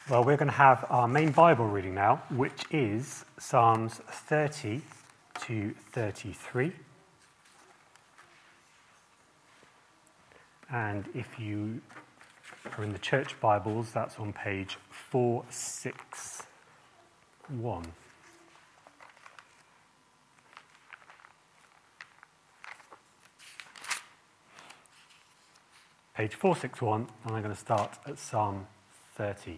Well, we're going to have our main Bible reading now, which is Psalms 30 to 33. And if you are in the church Bibles, that's on page 461. Page 461, and I'm going to start at Psalm 30.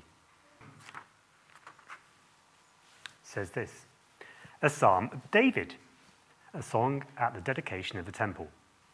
Says this: a psalm of David, a song at the dedication of the temple.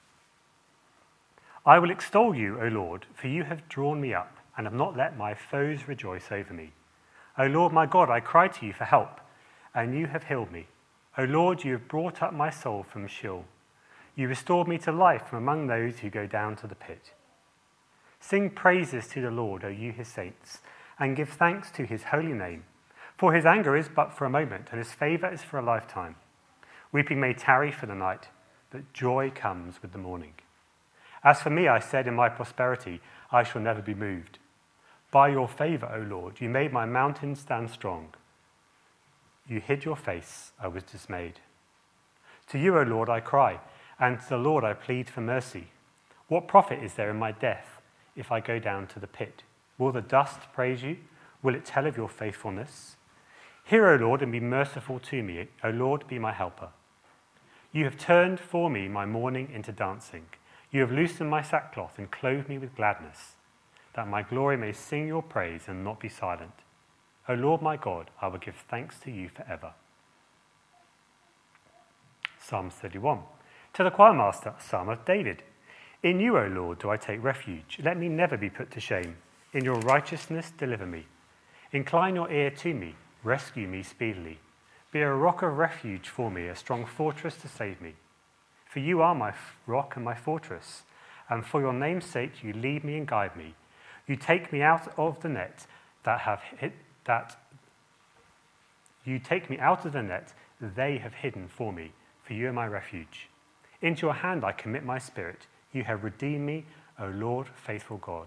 I will extol you, O Lord, for you have drawn me up and have not let my foes rejoice over me. O Lord my God, I cried to you for help, and you have healed me. O Lord, you have brought up my soul from Sheol. You restored me to life from among those who go down to the pit. Sing praises to the Lord, O you his saints, and give thanks to his holy name. For his anger is but for a moment, and his favour is for a lifetime. Weeping may tarry for the night, but joy comes with the morning. As for me, I said in my prosperity, I shall never be moved. By your favour, O Lord, you made my mountain stand strong. You hid your face, I was dismayed. To you, O Lord, I cry, and to the Lord I plead for mercy. What profit is there in my death if I go down to the pit? Will the dust praise you? Will it tell of your faithfulness? Hear, O Lord, and be merciful to me. O Lord, be my helper. You have turned for me my mourning into dancing. You have loosened my sackcloth and clothed me with gladness, that my glory may sing your praise and not be silent. O Lord my God, I will give thanks to you forever. Psalm 31. To the choirmaster, a psalm of David. In you, O Lord, do I take refuge. Let me never be put to shame. In your righteousness, deliver me. Incline your ear to me. Rescue me speedily. Be a rock of refuge for me, a strong fortress to save me. For you are my rock and my fortress, and for your name's sake you lead me and guide me. You take me out of the net you take me out of the net they have hidden for me, for you are my refuge. Into your hand I commit my spirit. You have redeemed me, O Lord, faithful God.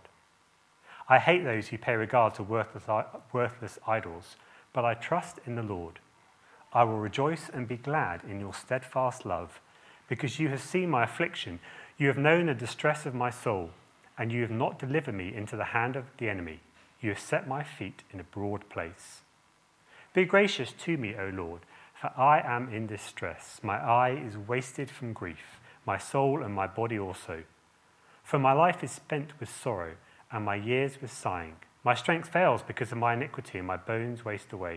I hate those who pay regard to worthless idols, but I trust in the Lord. I will rejoice and be glad in your steadfast love, because you have seen my affliction. You have known the distress of my soul, and you have not delivered me into the hand of the enemy. You have set my feet in a broad place. Be gracious to me, O Lord, for I am in distress. My eye is wasted from grief, my soul and my body also. For my life is spent with sorrow, and my years with sighing. My strength fails because of my iniquity, and my bones waste away.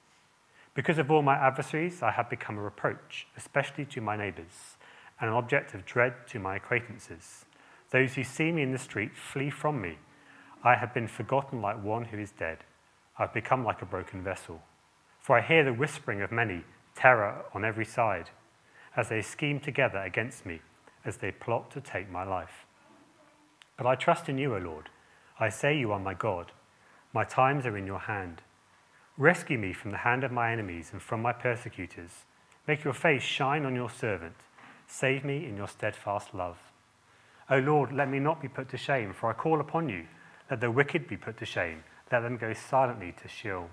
Because of all my adversaries, I have become a reproach, especially to my neighbours, and an object of dread to my acquaintances. Those who see me in the street flee from me. I have been forgotten like one who is dead. I have become like a broken vessel. For I hear the whispering of many, terror on every side, as they scheme together against me, as they plot to take my life. But I trust in you, O Lord. I say you are my God. My times are in your hand. Rescue me from the hand of my enemies and from my persecutors. Make your face shine on your servant. Save me in your steadfast love. O Lord, let me not be put to shame, for I call upon you. Let the wicked be put to shame. Let them go silently to Sheol.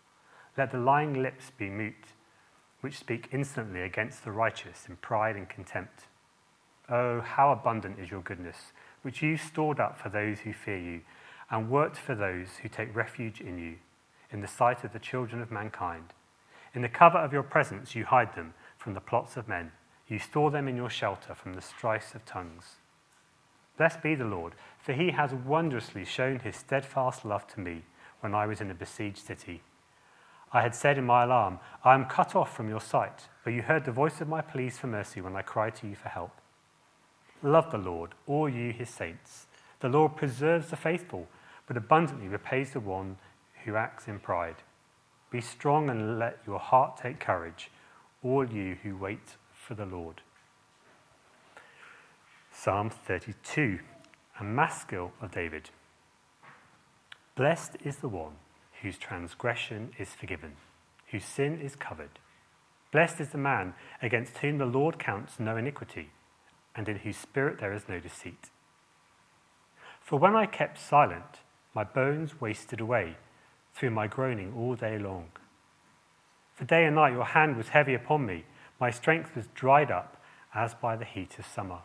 Let the lying lips be mute, which speak insolently against the righteous in pride and contempt. Oh, how abundant is your goodness, which you stored up for those who fear you, and worked for those who take refuge in you, in the sight of the children of mankind. In the cover of your presence you hide them from the plots of men. You store them in your shelter from the strife of tongues. Blessed be the Lord, for he has wondrously shown his steadfast love to me when I was in a besieged city. I had said in my alarm, I am cut off from your sight, but you heard the voice of my pleas for mercy when I cried to you for help. Love the Lord, all you his saints. The Lord preserves the faithful, but abundantly repays the one who acts in pride. Be strong and let your heart take courage, all you who wait for the Lord. Psalm 32, a maskil of David. Blessed is the one whose transgression is forgiven, whose sin is covered. Blessed is the man against whom the Lord counts no iniquity, and in whose spirit there is no deceit. For when I kept silent, my bones wasted away through my groaning all day long. For day and night your hand was heavy upon me. My strength was dried up as by the heat of summer.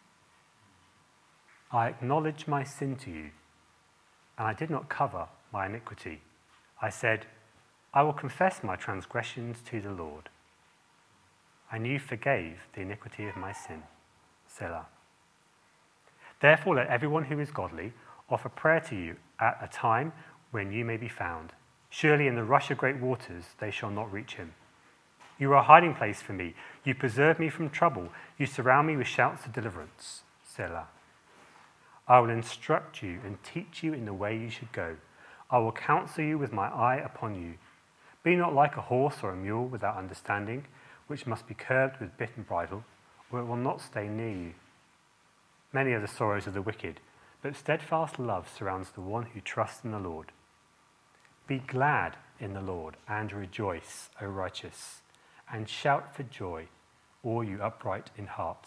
I acknowledged my sin to you, and I did not cover my iniquity. I said, I will confess my transgressions to the Lord. And you forgave the iniquity of my sin. Selah. Therefore let everyone who is godly offer prayer to you at a time when you may be found. Surely in the rush of great waters they shall not reach him. You are a hiding place for me. You preserve me from trouble. You surround me with shouts of deliverance. Selah. I will instruct you and teach you in the way you should go. I will counsel you with my eye upon you. Be not like a horse or a mule without understanding, which must be curbed with bit and bridle, or it will not stay near you. Many are the sorrows of the wicked, but steadfast love surrounds the one who trusts in the Lord. Be glad in the Lord and rejoice, O righteous, and shout for joy, all you upright in heart.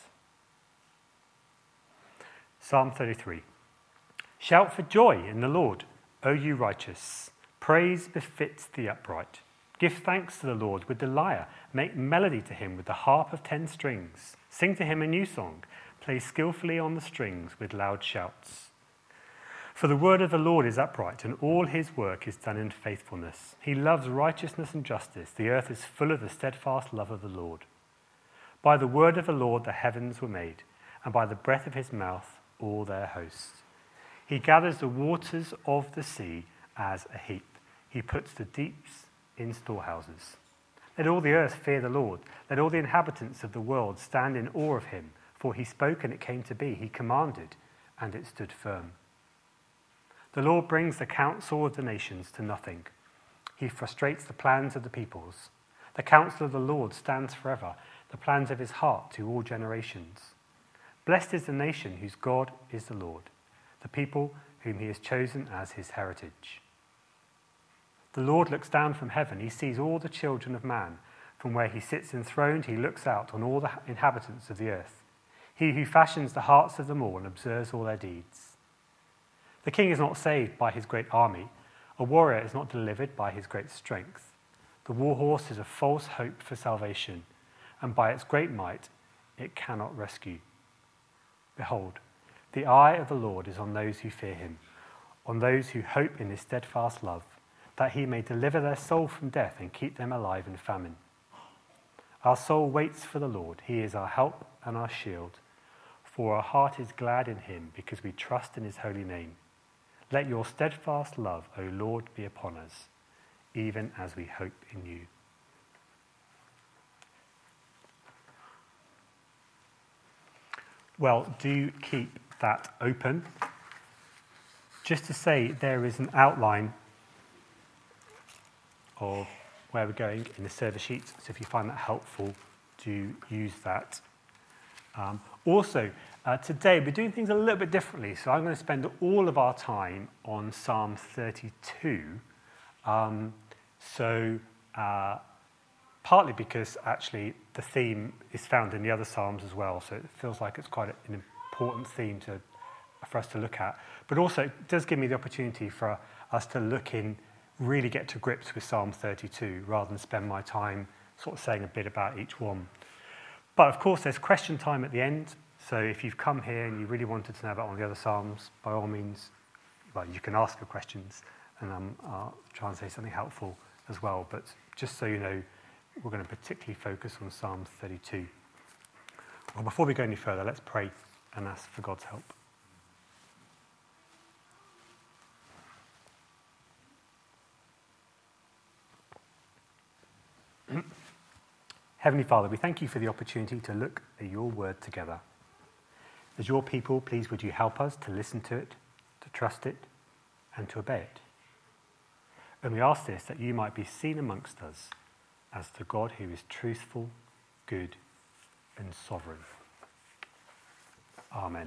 Psalm 33. Shout for joy in the Lord, O you righteous. Praise befits the upright. Give thanks to the Lord with the lyre. Make melody to him with the harp of 10 strings. Sing to him a new song. Play skillfully on the strings with loud shouts. For the word of the Lord is upright, and all his work is done in faithfulness. He loves righteousness and justice. The earth is full of the steadfast love of the Lord. By the word of the Lord the heavens were made, and by the breath of his mouth all their hosts. He gathers the waters of the sea as a heap. He puts the deeps in storehouses. Let all the earth fear the Lord. Let all the inhabitants of the world stand in awe of him. For he spoke and it came to be. He commanded and it stood firm. The Lord brings the counsel of the nations to nothing. He frustrates the plans of the peoples. The counsel of the Lord stands forever, the plans of his heart to all generations. Blessed is the nation whose God is the Lord, the people whom he has chosen as his heritage. The Lord looks down from heaven. He sees all the children of man. From where he sits enthroned, he looks out on all the inhabitants of the earth. He who fashions the hearts of them all and observes all their deeds. The king is not saved by his great army. A warrior is not delivered by his great strength. The war horse is a false hope for salvation, and by its great might it cannot rescue. Behold, the eye of the Lord is on those who fear him, on those who hope in his steadfast love, that he may deliver their soul from death and keep them alive in famine. Our soul waits for the Lord. He is our help and our shield. For our heart is glad in him, because we trust in his holy name. Let your steadfast love, O Lord, be upon us, even as we hope in you. Well, do keep that open. Just to say, there is an outline of where we're going in the service sheet, so if you find that helpful, do use that. Also, today we're doing things a little bit differently, so I'm going to spend all of our time on Psalm 32. Partly because actually the theme is found in the other Psalms as well, so it feels like it's quite an important theme for us to look at. But also it does give me the opportunity for us to really get to grips with Psalm 32, rather than spend my time sort of saying a bit about each one. But of course, there's question time at the end. So if you've come here and you really wanted to know about one of the other Psalms, by all means, well, you can ask your questions, and I'll try and say something helpful as well. But just so you know, we're going to particularly focus on Psalm 32. Well, before we go any further, let's pray and ask for God's help. Heavenly Father, we thank you for the opportunity to look at your word together. As your people, please would you help us to listen to it, to trust it, and to obey it. And we ask this that you might be seen amongst us as the God who is truthful, good, and sovereign. Amen.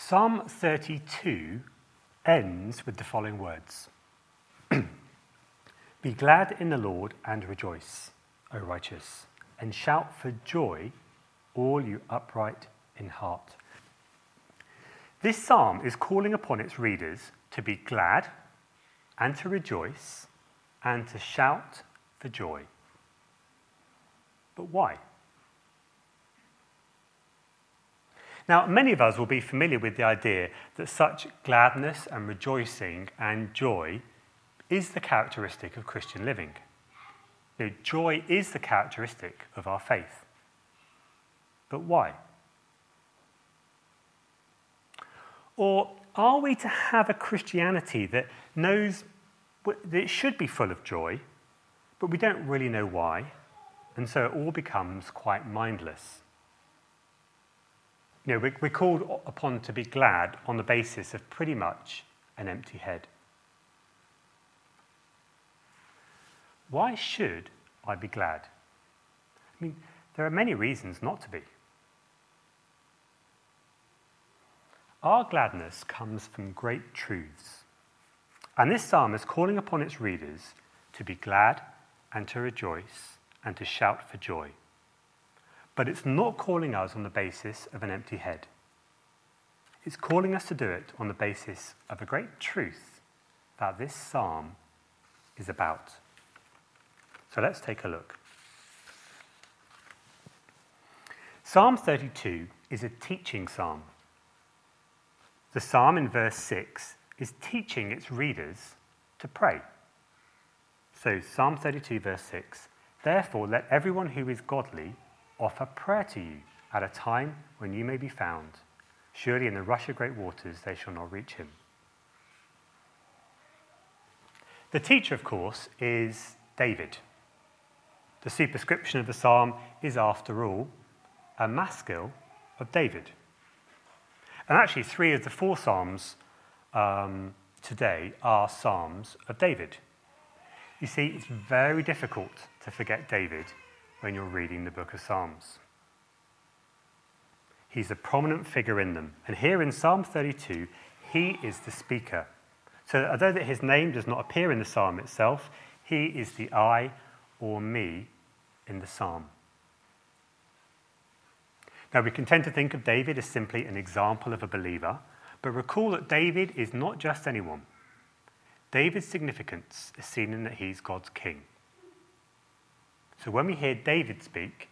Psalm 32 ends with the following words. Be glad in the Lord and rejoice, O righteous, and shout for joy, all you upright in heart. This psalm is calling upon its readers to be glad and to rejoice and to shout for joy. But why? Now, many of us will be familiar with the idea that such gladness and rejoicing and joy is the characteristic of Christian living. Joy is the characteristic of our faith. But why? Or are we to have a Christianity that knows that it should be full of joy, but we don't really know why, and so it all becomes quite mindless? We're called upon to be glad on the basis of pretty much an empty head. Why should I be glad? There are many reasons not to be. Our gladness comes from great truths. And this psalm is calling upon its readers to be glad and to rejoice and to shout for joy. But it's not calling us on the basis of an empty head. It's calling us to do it on the basis of a great truth that this psalm is about. So let's take a look. Psalm 32 is a teaching psalm. The psalm in verse 6 is teaching its readers to pray. So Psalm 32 verse 6, therefore let everyone who is godly offer prayer to you at a time when you may be found. Surely in the rush of great waters they shall not reach him. The teacher, of course, is David. The superscription of the psalm is, after all, a maskil of David. And actually, 3 of the 4 psalms today are psalms of David. You see, it's very difficult to forget David when you're reading the book of Psalms. He's a prominent figure in them. And here in Psalm 32, he is the speaker. So although that his name does not appear in the psalm itself, he is the I or me in the psalm. Now, we can tend to think of David as simply an example of a believer, but recall that David is not just anyone. David's significance is seen in that he's God's king. So when we hear David speak,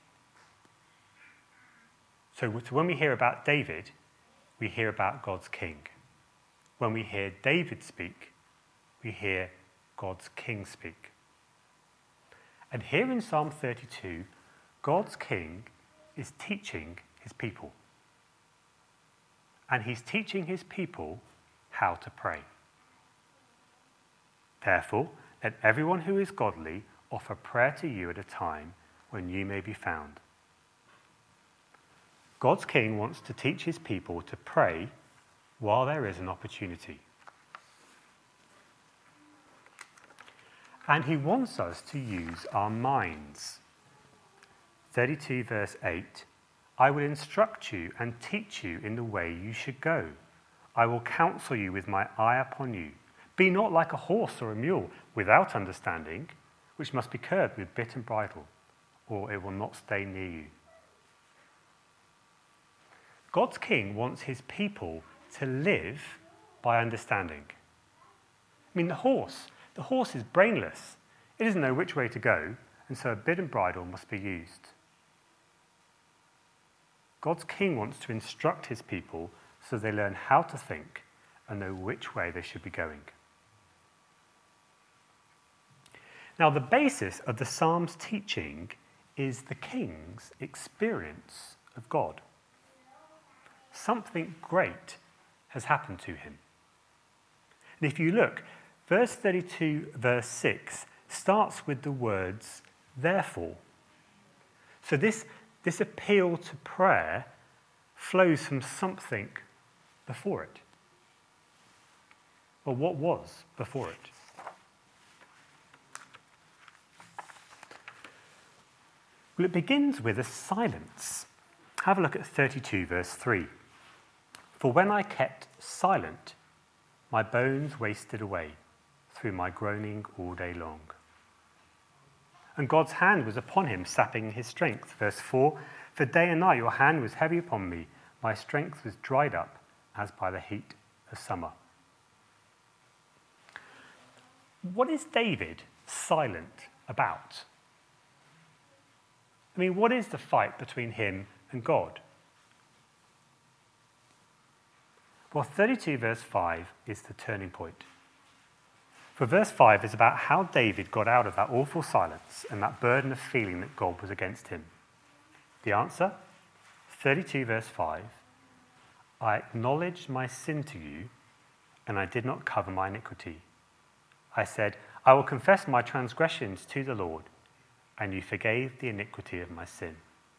so when we hear about David, we hear about God's king. When we hear David speak, we hear God's king speak. And here in Psalm 32, God's king is teaching his people. And he's teaching his people how to pray. Therefore, let everyone who is godly offer prayer to you at a time when you may be found. God's king wants to teach his people to pray while there is an opportunity. And he wants us to use our minds. 32 verse 8, I will instruct you and teach you in the way you should go. I will counsel you with my eye upon you. Be not like a horse or a mule without understanding, which must be curbed with bit and bridle, or it will not stay near you. God's king wants his people to live by understanding. The horse is brainless. It doesn't know which way to go, and so a bit and bridle must be used. God's king wants to instruct his people so they learn how to think and know which way they should be going. Now, the basis of the Psalm's teaching is the king's experience of God. Something great has happened to him. And if you look, verse 32, verse 6 starts with the words, therefore. So this appeal to prayer flows from something before it. Well, what was before it? Well, it begins with a silence. Have a look at 32, verse 3. For when I kept silent, my bones wasted away through my groaning all day long. And God's hand was upon him, sapping his strength. Verse 4, for day and night your hand was heavy upon me. My strength was dried up as by the heat of summer. What is David silent about? I mean, what is the fight between him and God? Well, 32 verse 5 is the turning point. For verse 5 is about how David got out of that awful silence and that burden of feeling that God was against him. The answer? 32 verse 5. I acknowledged my sin to you, and I did not cover my iniquity. I said, I will confess my transgressions to the Lord, and you forgave the iniquity of my sin.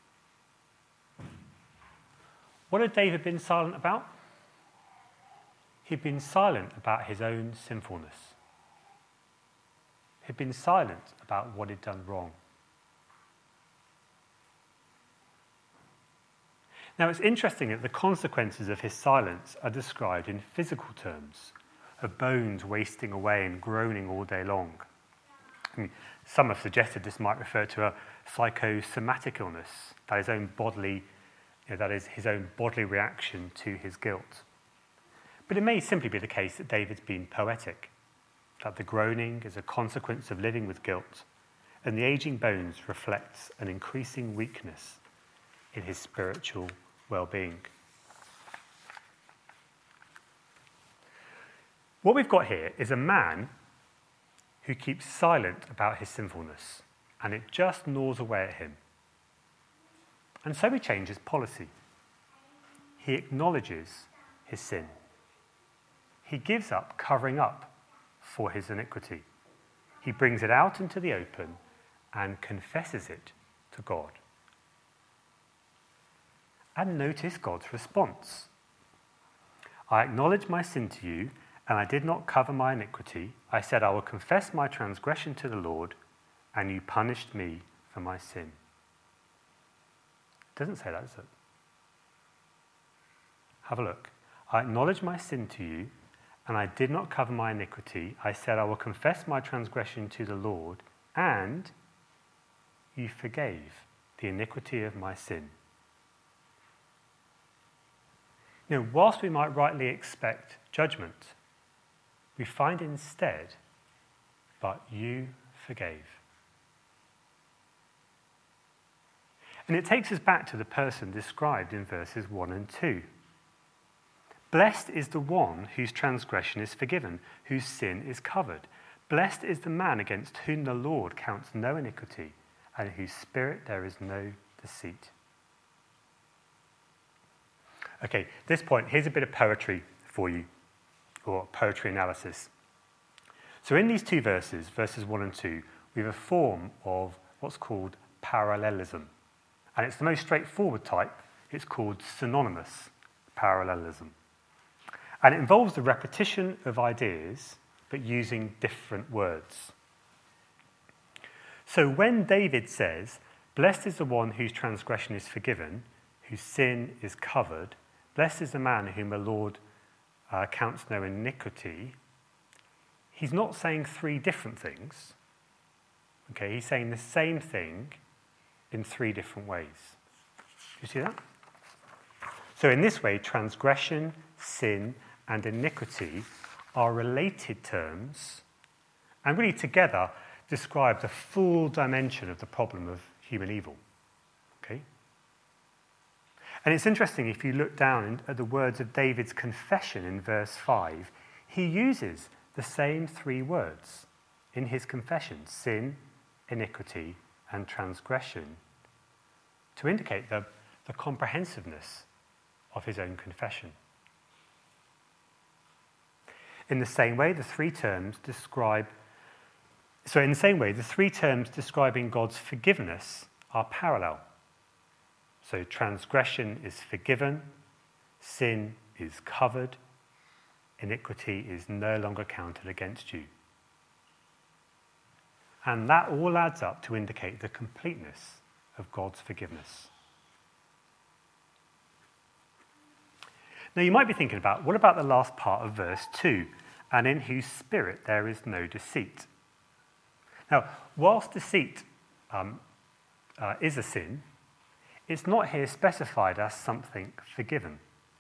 What had David been silent about? He'd been silent about his own sinfulness. He'd been silent about what he'd done wrong. Now, it's interesting that the consequences of his silence are described in physical terms, of bones wasting away and groaning all day long. I mean, some have suggested this might refer to a psychosomatic illness, that is his own bodily reaction to his guilt. But it may simply be the case that David's been poetic, that the groaning is a consequence of living with guilt, and the aging bones reflects an increasing weakness in his spiritual well-being. What we've got here is a man who keeps silent about his sinfulness, and it just gnaws away at him. And so he changes policy. He acknowledges his sin. He gives up covering up for his iniquity. He brings it out into the open and confesses it to God. And notice God's response. I acknowledge my sin to you, and I did not cover my iniquity. I said, I will confess my transgression to the Lord, and you punished me for my sin. It doesn't say that, does it? Have a look. I acknowledge my sin to you, and I did not cover my iniquity. I said, I will confess my transgression to the Lord, and you forgave the iniquity of my sin. You know, whilst we might rightly expect judgment, we find instead, but you forgave. And it takes us back to the person described in verses 1 and 2. Blessed is the one whose transgression is forgiven, whose sin is covered. Blessed is the man against whom the Lord counts no iniquity, and in whose spirit there is no deceit. Okay, at this point, here's a bit of poetry for you, or poetry analysis. So in these two verses, verses 1 and 2, we have a form of what's called parallelism. And it's the most straightforward type. It's called synonymous parallelism. And it involves the repetition of ideas, but using different words. So when David says, blessed is the one whose transgression is forgiven, whose sin is covered, blessed is the man whom the Lord counts no iniquity, he's not saying three different things. Okay, he's saying the same thing in three different ways. Do you see that? So in this way, transgression, sin, and iniquity are related terms, and really together describe the full dimension of the problem of human evil. Okay? And it's interesting, if you look down at the words of David's confession in verse 5, he uses the same three words in his confession, sin, iniquity, and transgression, to indicate the comprehensiveness of his own confession. In the same way, the three terms describing God's forgiveness are parallel. So transgression is forgiven, sin is covered, iniquity is no longer counted against you. And that all adds up to indicate the completeness of God's forgiveness. Now, you might be thinking about, what about the last part of verse 2? And in whose spirit there is no deceit. Now, whilst deceit is a sin, it's not here specified as something forgiven.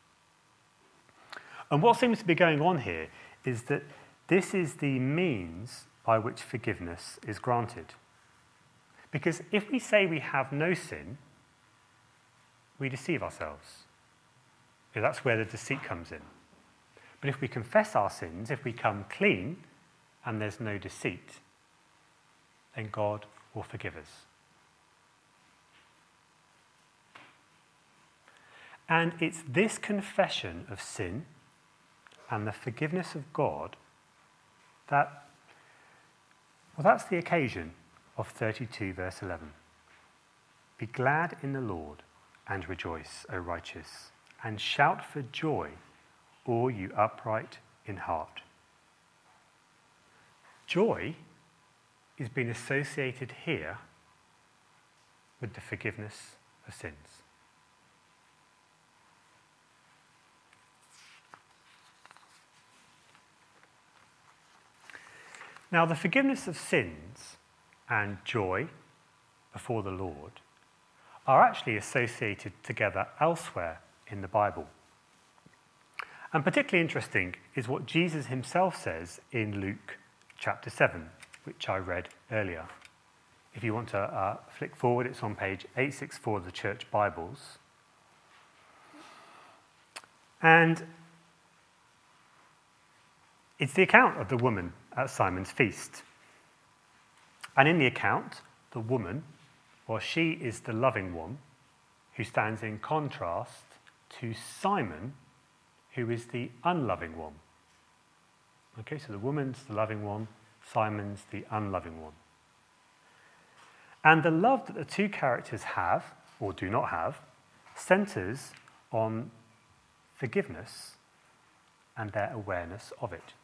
And what seems to be going on here is that this is the means by which forgiveness is granted. Because if we say we have no sin, we deceive ourselves. That's where the deceit comes in. But if we confess our sins, if we come clean and there's no deceit, then God will forgive us. And it's this confession of sin and the forgiveness of God that's the occasion of 32 verse 11. Be glad in the Lord and rejoice, O righteous, and shout for joy, all you upright in heart. Joy is being associated here with the forgiveness of sins. Now, the forgiveness of sins and joy before the Lord are actually associated together elsewhere in the Bible. And particularly interesting is what Jesus himself says in Luke chapter 7, which I read earlier. If you want to flick forward, it's on page 864 of the Church Bibles. And it's the account of the woman at Simon's feast. And in the account, the woman, well, she is the loving one who stands in contrast to Simon, who is the unloving one. Okay, so the woman's the loving one, Simon's the unloving one. And the love that the two characters have, or do not have, centres on forgiveness and their awareness of it.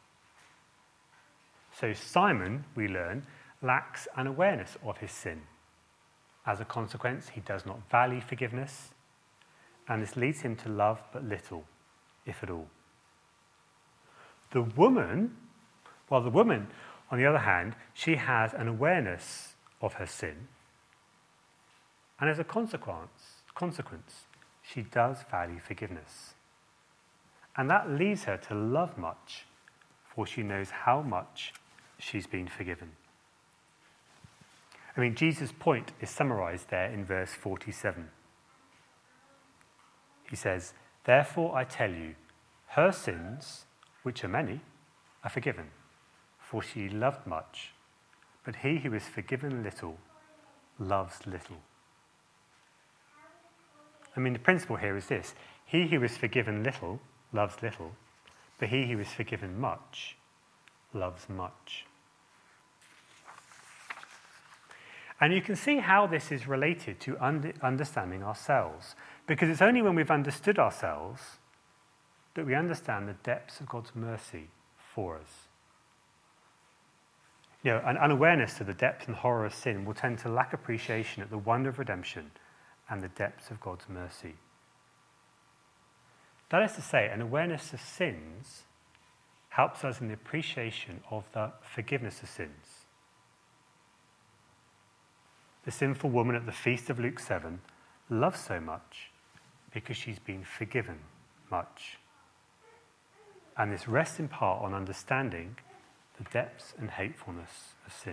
So Simon, we learn, lacks an awareness of his sin. As a consequence, he does not value forgiveness, and this leads him to love but little, if at all. The woman, on the other hand, she has an awareness of her sin, and as a consequence, she does value forgiveness. And that leads her to love much, for she knows how much she's been forgiven. I mean, Jesus' point is summarized there in verse 47. He says, "Therefore I tell you, her sins, which are many, are forgiven, for she loved much, but he who is forgiven little loves little." I mean, the principle here is this: he who is forgiven little loves little, but he who is forgiven much loves much. And you can see how this is related to understanding ourselves, because it's only when we've understood ourselves that we understand the depths of God's mercy for us. An unawareness to the depth and horror of sin will tend to lack appreciation of the wonder of redemption and the depths of God's mercy. That is to say, an awareness of sins helps us in the appreciation of the forgiveness of sins. The sinful woman at the feast of Luke 7 loves so much because she's been forgiven much. And this rests in part on understanding the depths and hatefulness of sin.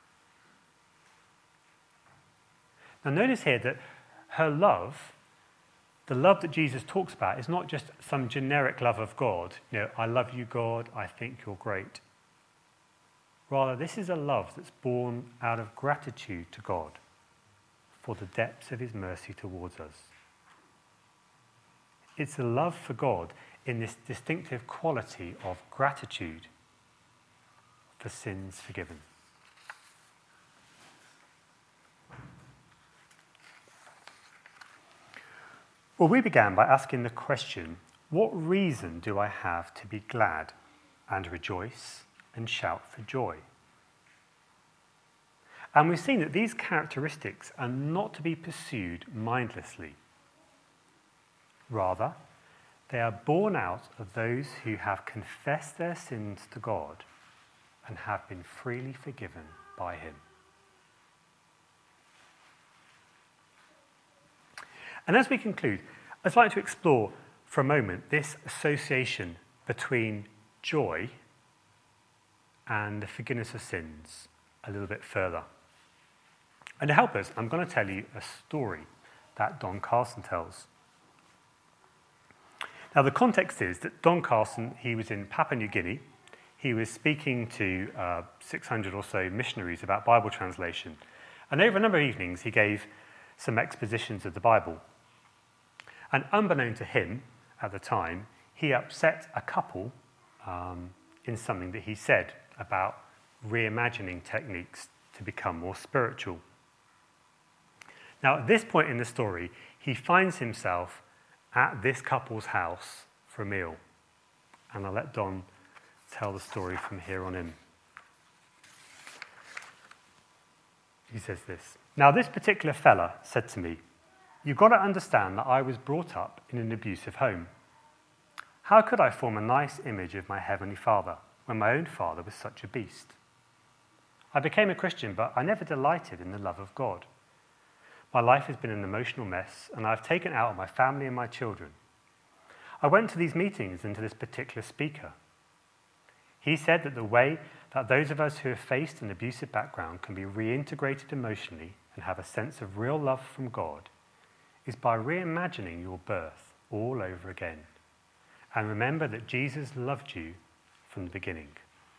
Now notice here that her love, the love that Jesus talks about, is not just some generic love of God. I love you, God, I think you're great. Rather, this is a love that's born out of gratitude to God for the depths of his mercy towards us. It's a love for God in this distinctive quality of gratitude for sins forgiven. Well, we began by asking the question, what reason do I have to be glad and rejoice and shout for joy? And we've seen that these characteristics are not to be pursued mindlessly. Rather, They are born out of those who have confessed their sins to God and have been freely forgiven by him. And as we conclude, I'd like to explore for a moment this association between joy and the forgiveness of sins a little bit further. And to help us, I'm going to tell you a story that Don Carson tells. Now, the context is that Don Carson, he was in Papua New Guinea. He was speaking to 600 or so missionaries about Bible translation. And over a number of evenings, he gave some expositions of the Bible. And unbeknown to him at the time, he upset a couple in something that he said about reimagining techniques to become more spiritual. Now, at this point in the story, he finds himself at this couple's house for a meal. And I'll let Don tell the story from here on in. He says this: "Now, this particular fella said to me, 'You've got to understand that I was brought up in an abusive home. How could I form a nice image of my Heavenly Father when my own father was such a beast? I became a Christian, but I never delighted in the love of God. My life has been an emotional mess, and I've taken out on my family and my children. I went to these meetings and to this particular speaker. He said that the way that those of us who have faced an abusive background can be reintegrated emotionally and have a sense of real love from God is by reimagining your birth all over again. And remember that Jesus loved you from the beginning.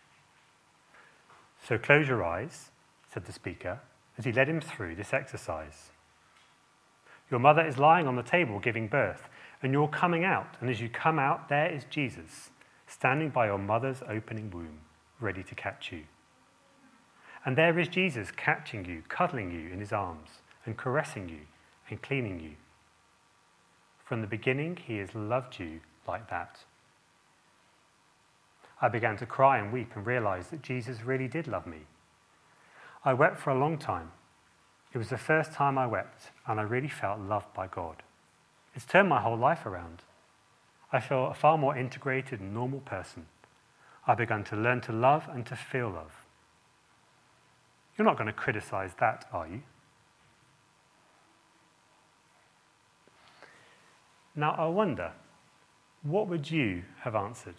So close your eyes,' said the speaker, as he led him through this exercise. Your mother is lying on the table giving birth, and you're coming out. And as you come out, there is Jesus, standing by your mother's opening womb, ready to catch you. And there is Jesus catching you, cuddling you in his arms, and caressing you and cleaning you. From the beginning, he has loved you like that. I began to cry and weep and realized that Jesus really did love me. I wept for a long time. It was the first time I wept, and I really felt loved by God. It's turned my whole life around. I feel a far more integrated and normal person. I began to learn to love and to feel love. You're not going to criticize that, are you?" Now, I wonder, what would you have answered?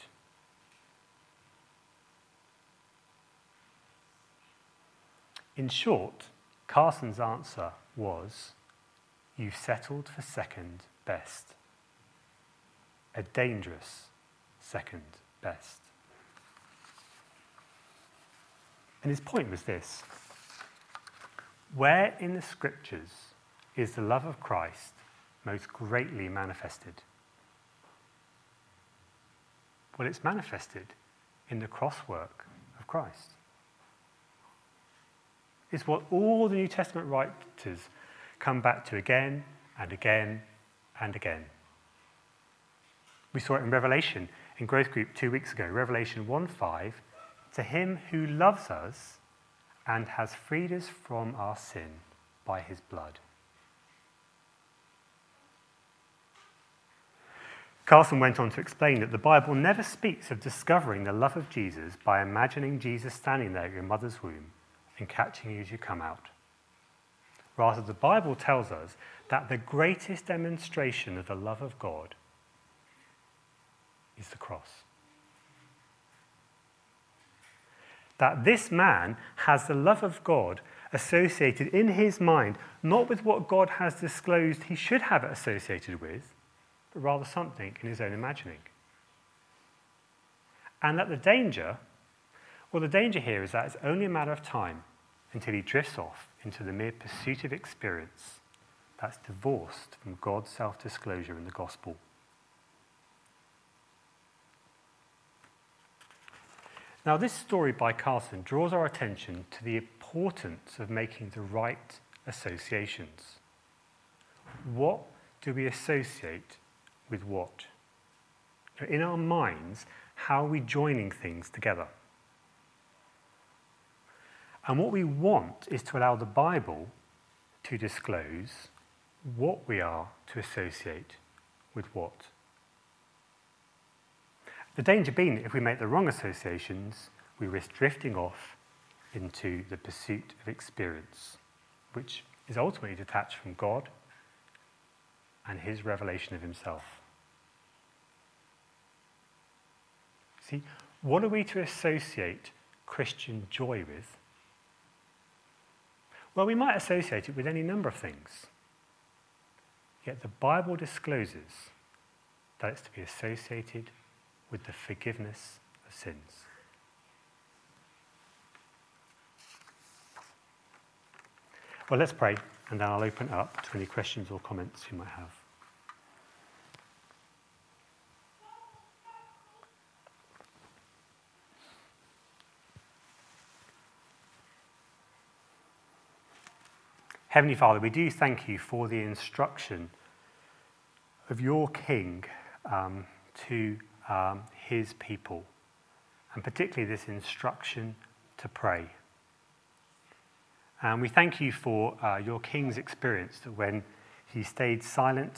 In short, Carson's answer was, "You settled for second best." A dangerous second best. And his point was this: where in the scriptures is the love of Christ most greatly manifested? Well, it's manifested in the cross work of Christ. It's what all the New Testament writers come back to again and again and again. We saw it in Revelation, in Growth Group 2 weeks ago, Revelation 1:5, "To him who loves us and has freed us from our sin by his blood." Carson went on to explain that the Bible never speaks of discovering the love of Jesus by imagining Jesus standing there at your mother's womb and catching you as you come out. Rather, the Bible tells us that the greatest demonstration of the love of God is the cross. That this man has the love of God associated in his mind, not with what God has disclosed he should have it associated with, but rather something in his own imagining. And that the danger here is that it's only a matter of time until he drifts off into the mere pursuit of experience that's divorced from God's self-disclosure in the gospel. Now, this story by Carson draws our attention to the importance of making the right associations. What do we associate with what? In our minds, how are we joining things together? And what we want is to allow the Bible to disclose what we are to associate with what. The danger being that if we make the wrong associations, we risk drifting off into the pursuit of experience, which is ultimately detached from God and his revelation of himself. See, what are we to associate Christian joy with? Well, we might associate it with any number of things. Yet the Bible discloses that it's to be associated with the forgiveness of sins. Well, let's pray, and then I'll open up to any questions or comments you might have. Heavenly Father, we do thank you for the instruction of your King to his people, and particularly this instruction to pray. And we thank you for your King's experience that when he stayed silent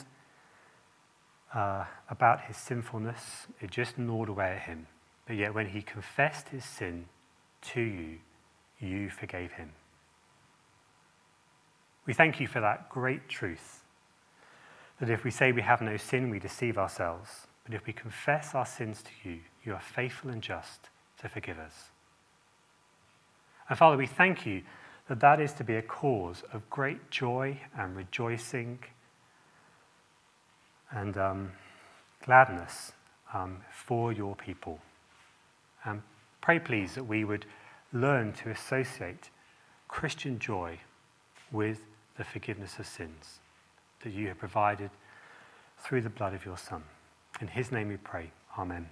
about his sinfulness, it just gnawed away at him. But yet when he confessed his sin to you, you forgave him. We thank you for that great truth, that if we say we have no sin, we deceive ourselves. But if we confess our sins to you, you are faithful and just to forgive us. And Father, we thank you that that is to be a cause of great joy and rejoicing and gladness for your people. And pray, please, that we would learn to associate Christian joy with the forgiveness of sins that you have provided through the blood of your Son. In his name we pray. Amen.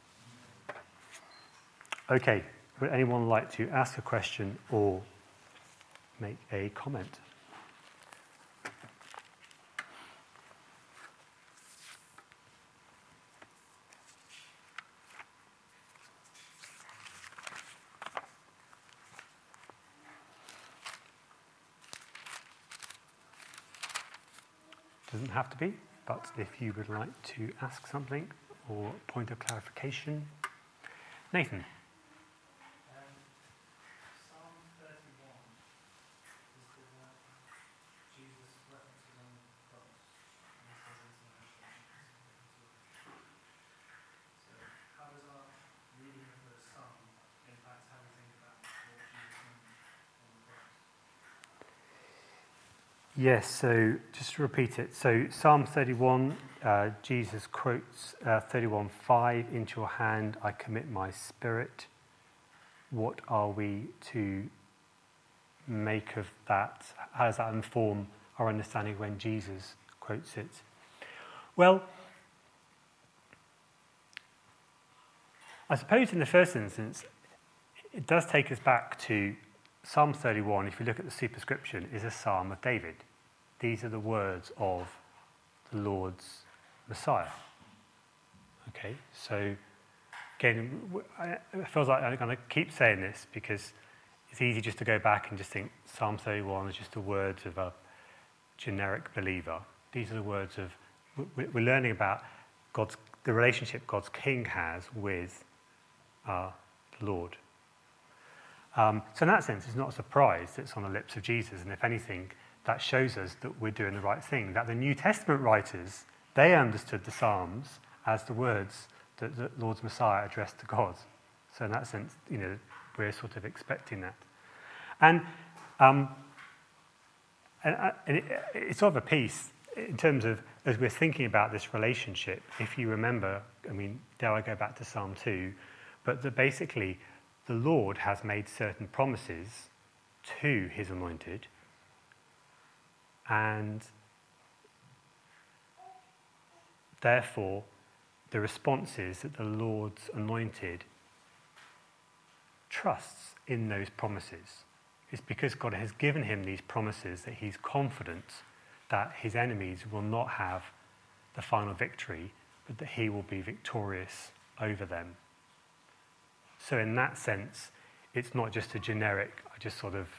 Okay, would anyone like to ask a question or make a comment? Doesn't have to be, but if you would like to ask something or point of clarification. Nathan. Psalm 31 is the one Jesus references on the cross, and he says so how does our reading of the psalm impact how we think about what Jesus meant on the cross? Yes, so just to repeat it. So Psalm 31, Jesus quotes 31:5, into your hand I commit my spirit. What are we to make of that? How does that inform our understanding when Jesus quotes it? Well, I suppose in the first instance, it does take us back to Psalm 31, if you look at the superscription, is a psalm of David. These are the words of the Lord's Messiah. Okay, so again, it feels like I'm going to keep saying this because it's easy just to go back and just think Psalm 31 is just the words of a generic believer. These are the words of, we're learning about the relationship God's King has with the Lord. So in that sense, it's not a surprise that it's on the lips of Jesus, and if anything, that shows us that we're doing the right thing, that the New Testament writers, they understood the Psalms as the words that the Lord's Messiah addressed to God. So in that sense, we're sort of expecting that. And it's sort of a piece in terms of, as we're thinking about this relationship, if you remember, dare I go back to Psalm 2, but that basically the Lord has made certain promises to his anointed, and therefore the response is that the Lord's anointed trusts in those promises. It's because God has given him these promises that he's confident that his enemies will not have the final victory, but that he will be victorious over them. So in that sense, it's not just a generic, I just sort of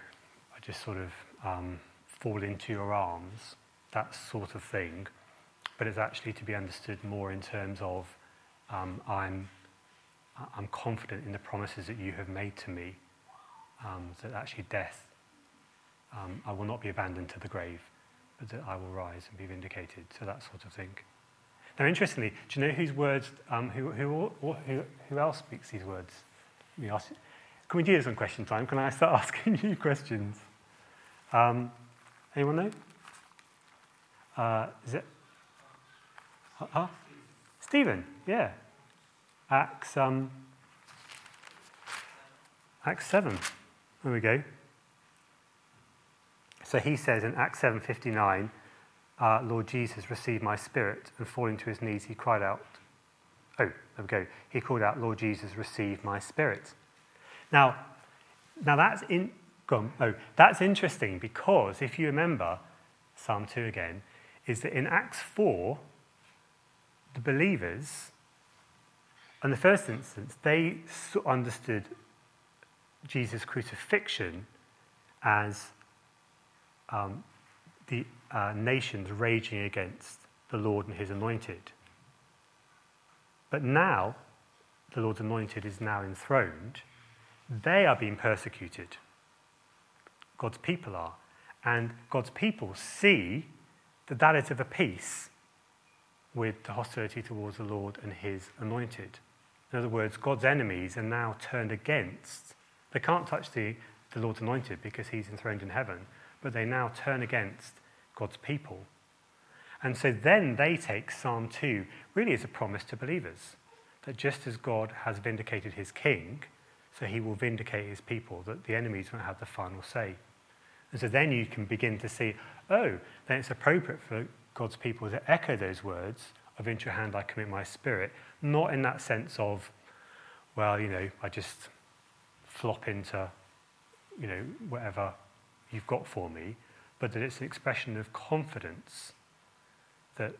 fall into your arms, that sort of thing. but it's actually to be understood more in terms of I'm confident in the promises that you have made to me, that actually death, I will not be abandoned to the grave, but that I will rise and be vindicated. So that sort of thing. Now, interestingly, do you know whose words? Who else speaks these words? Can we do this on question time? Can I start asking you questions? Anyone know? Is it? Stephen, yeah. Acts 7. There we go. So he says in Acts 7:59, Lord Jesus, receive my spirit, and falling to his knees, he cried out. Oh, there we go. He called out, Lord Jesus, receive my spirit. Now that's that's interesting, because if you remember Psalm 2 again, is that in Acts 4, the believers, in the first instance, they understood Jesus' crucifixion as the nations raging against the Lord and his anointed. But now, the Lord's anointed is now enthroned. They are being persecuted. God's people are. And God's people see that that is of a piece with the hostility towards the Lord and his anointed. In other words, God's enemies are now turned against. They can't touch the Lord's anointed because he's enthroned in heaven, but they now turn against God's people. And so then they take Psalm 2 really as a promise to believers, that just as God has vindicated his king, so he will vindicate his people, that the enemies won't have the final say. And so then you can begin to see, then it's appropriate for God's people to echo those words of into your hand I commit my spirit, not in that sense of, I just flop into, whatever you've got for me, but that it's an expression of confidence that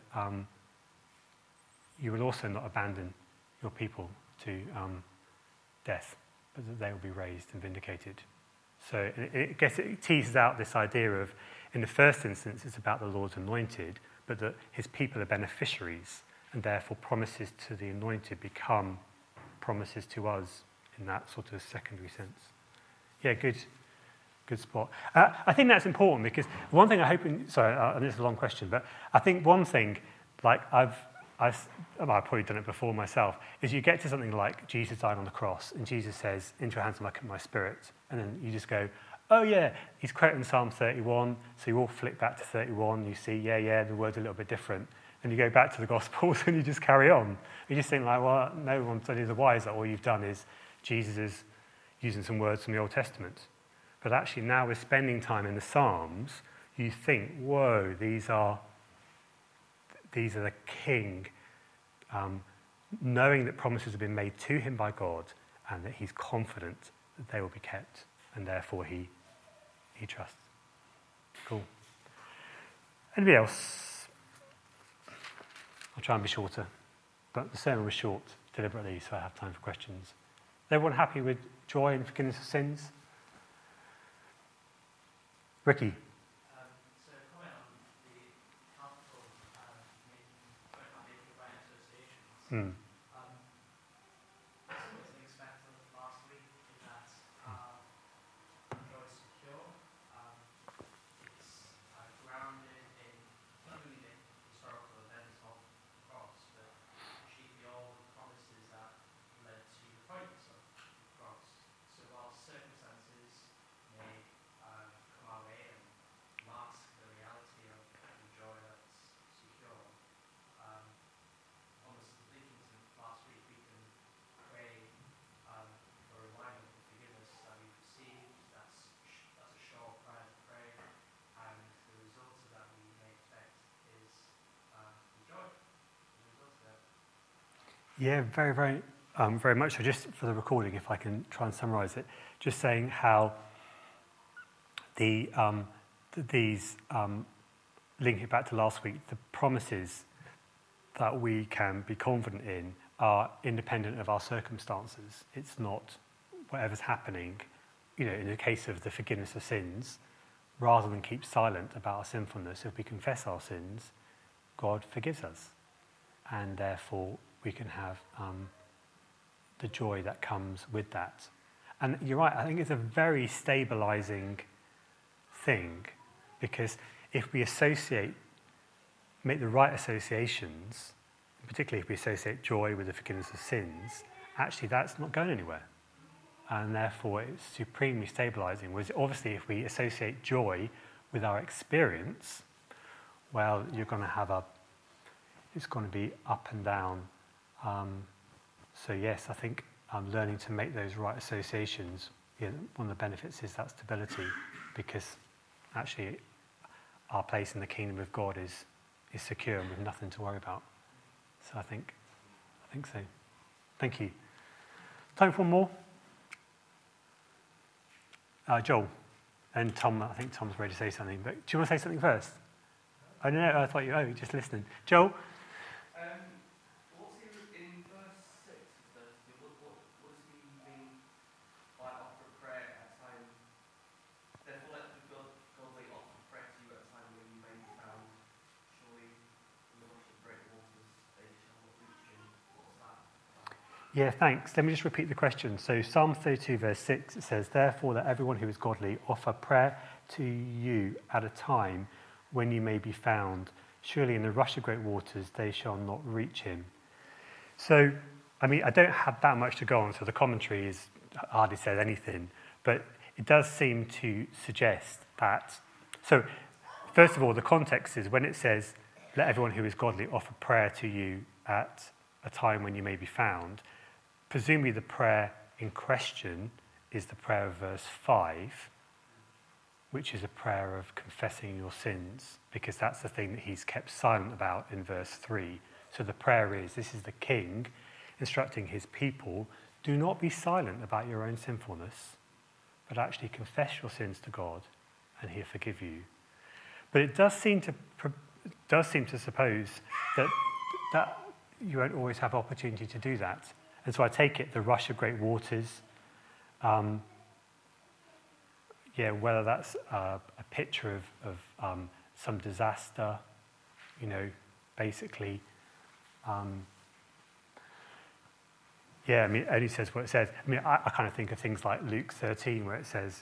you will also not abandon your people to death, but that they will be raised and vindicated. So I guess it teases out this idea of, in the first instance, it's about the Lord's anointed, but that his people are beneficiaries, and therefore promises to the anointed become promises to us in that sort of secondary sense. Yeah, good spot. I think that's important, because one thing I hope, and this is a long question, but I think one thing, like I've probably done it before myself, is you get to something like Jesus died on the cross, and Jesus says, into your hands I commit my spirit, and then you just go, oh yeah, he's quoting Psalm 31, so you all flick back to 31, you see, the word's a little bit different, and you go back to the Gospels and you just carry on. You just think like, well, no one's any the wiser, all you've done is Jesus is using some words from the Old Testament. But actually now we're spending time in the Psalms, you think, whoa, these are the king, knowing that promises have been made to him by God and that he's confident that they will be kept, and therefore he trusts. Cool. Anybody else? I'll try and be shorter, but the sermon was short deliberately, so I have time for questions. Is everyone happy with joy and forgiveness of sins? Ricky? So comment on the helpful making right associations. Something to expect on last week is that joy is secure. It's grounded in not only the historical events of the cross, but actually all the promises that led to the points of the cross. So while circumstances may come our way and mask the reality of the joy that's secure, almost linking to last week, we can pray for a reminder of the forgiveness that we've received. That's a sure prayer to pray, and the result of that we may expect is the joy as a result of it. Yeah, very, very, very much so. Just for the recording, if I can try and summarise it, just saying how these linking it back to last week, the promises that we can be confident in are independent of our circumstances. It's not whatever's happening, in the case of the forgiveness of sins, rather than keep silent about our sinfulness, if we confess our sins, God forgives us. And therefore, we can have the joy that comes with that. And you're right, I think it's a very stabilizing thing, because if we make the right associations, particularly if we associate joy with the forgiveness of sins, actually that's not going anywhere. And therefore it's supremely stabilizing. Whereas obviously if we associate joy with our experience, well, you're going to have it's going to be up and down. So yes, I think learning to make those right associations, one of the benefits is that stability, because actually our place in the kingdom of God is secure and with nothing to worry about. So I think so. Thank you. Time for one more. Joel and Tom. I think Tom's ready to say something, but do you want to say something first? I don't know. I thought you're just listening. Joel. What's in verse 6 of the what does he mean by offer prayer at a time? Therefore, let the godly offer prayer to you at a time when you may be found. Surely, in the rush of great waters, they shall not reach you. What's that about? Yeah, thanks. Let me just repeat the question. So Psalm 32 verse 6, it says, therefore let everyone who is godly offer prayer to you at a time when you may be found. Surely in the rush of great waters they shall not reach him. So, I mean, I don't have that much to go on, so the commentary hardly says anything, but it does seem to suggest that. So, first of all, the context is when it says, let everyone who is godly offer prayer to you at a time when you may be found, presumably the prayer in question is the prayer of verse 5, which is a prayer of confessing your sins, because that's the thing that he's kept silent about in verse 3. So the prayer is, this is the king instructing his people, do not be silent about your own sinfulness, but actually confess your sins to God, and he'll forgive you. But it does seem to suppose that you won't always have opportunity to do that. And so I take it the rush of great waters, whether that's a picture of some disaster, basically. I mean, it only says what it says. I mean, I kind of think of things like Luke 13, where it says,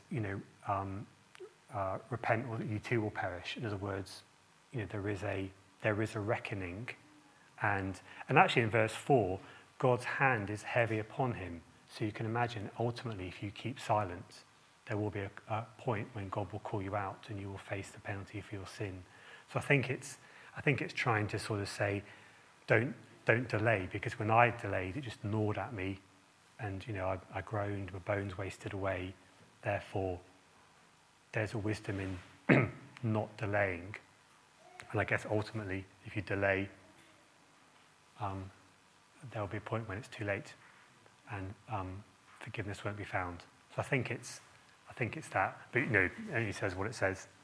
repent or you too will perish. In other words, there is a reckoning. And actually in verse 4, God's hand is heavy upon him. So you can imagine, ultimately, if you keep silent, there will be a point when God will call you out and you will face the penalty for your sin. So I think it's trying to sort of say, don't delay, because when I delayed, it just gnawed at me, and I groaned, my bones wasted away. Therefore, there's a wisdom in not delaying. And I guess ultimately, if you delay, there will be a point when it's too late, and forgiveness won't be found. So I think it's that. But it only says what it says.